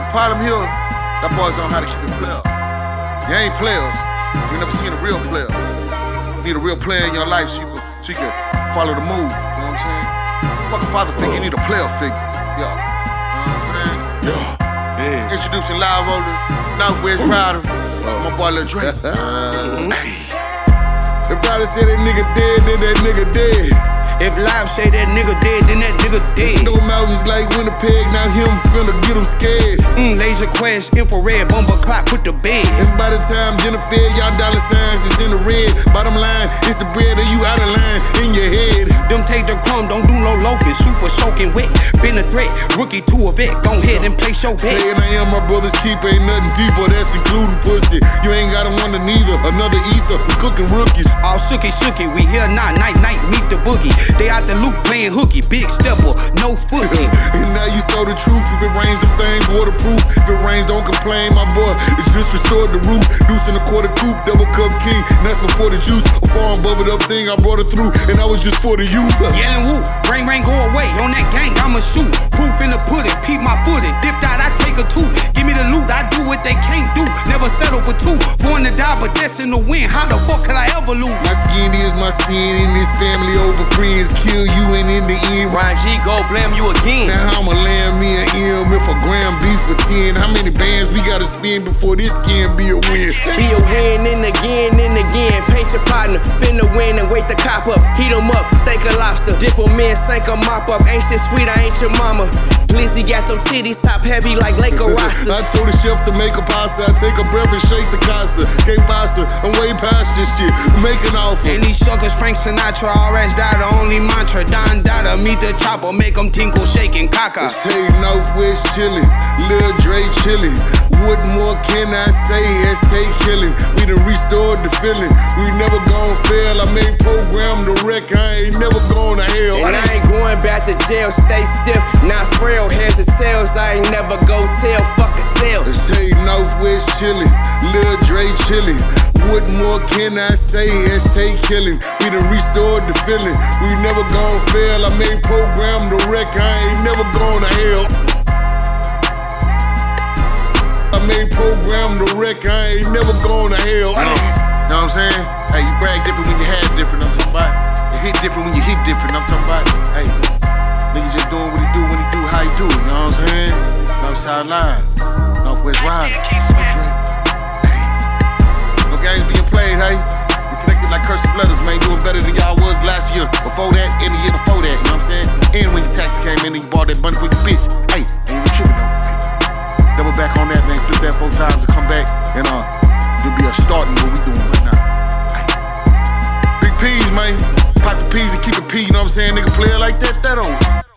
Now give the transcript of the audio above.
Problem Hill, that boys don't know how to keep it player. You ain't players. You never seen a real player. You need a real player in your life so you can follow the move. You know what I'm saying? Fuck a father figure, you need a player figure. Yeah. You know what I'm saying? Yeah. Introducing live on the Northwest Rider. My boy Lil Drake. If Ryder said that nigga dead, then that nigga dead. If Live say that nigga dead, then that nigga dead. Snow Mountains like Winnipeg, now him finna get him scared. Laser Quest, infrared, bomber clock, put the bed. And by the time dinner fed, y'all dollar signs is in the red. Bottom line, it's the bread or you out of line in your head. Them take the crumb, don't do no loafing, super soaking wet. Been a threat, rookie to a vet, go ahead and place your bet. Saying I am my brother's keeper, ain't nothing deeper, that's including pussy. You ain't gotta wonder neither, another ether, we cooking rookies. All sookie, we here now, night, meet the boogie. They out the loop playing hooky, big stepper, no fussy. And now you saw the truth, if it rains, them things waterproof. If it rains, don't complain, my boy, it's just restored the roof. Deuce in a quarter coupe, double cup king, and that's before the juice. A foreign bubbled up thing, I brought it through, and I was just for the youth. Yelling whoop, rain, go away, on that gang, I'ma shoot. Proof in the pudding, peep my footing, dipped out, I take a two. Give me the loot, I do what they can't do, never settle for two. Born to die, but that's in the wind, how the fuck could I ever lose? My skin is my sin, and this family over friends kill you, and in the end, Ryan G, go blame you again. now I'ma land me an M if a gram beef for 10. How many bands we gotta spin before this can be a win? Be a win and again. Paint your partner, finna win and wait the cop up. Heat 'em up, steak a lobster. Dip 'em in, sink a mop up. Ain't shit sweet, I ain't your mama. Blizzy got them titties top heavy like Laker rosters. I told the chef to make a pasta. I take a breath and shake the casa. Can't pasta, I'm way past this shit. Make an offer. And these suckers, Frank Sinatra, RS die, the only mantra. Don Dada, meet the chopper, make them tinkle, shaking caca. Say Northwest chillin', Lil Dre chillin'. What more can I say? S.A. killin'. We done restored the feeling. We never gon' fail. I made program the wreck. I ain't never gone to hell. And I ain't going back to jail. Stay stiff, not frail. Heads and tails, I ain't never go tell. Fuck a sale. Say Northwest chillin', Lil Dre chillin'. What more can I say? S.A. killin'. We done restored the feeling. We never gon' fail. I made program the wreck. I ain't never gone to hell. I made program the wreck. I ain't never gone to hell. Know what I'm saying? Hey, you brag different when you had different, I'm talking about. You hit different when you hit different, I'm talking about. Hey, nigga just doing what he do when he do how he do it, you know what I'm saying? Northside Line, Northwest Rider, Drake. Hey, no games being played, hey. We connected like Curse of Blooders, man, doing better than y'all was last year. Before that, and the year before that, you know what I'm saying? And when your tax came in and you bought that bun for your bitch. Hey, ain't even tripping though. Hey, double back on that, man, flip that 4 times and come back, and you'll be starting what we doing right now. Hey. Big P's, man. Pop the P's and keep it P, you know what I'm saying? Nigga, play it like that on.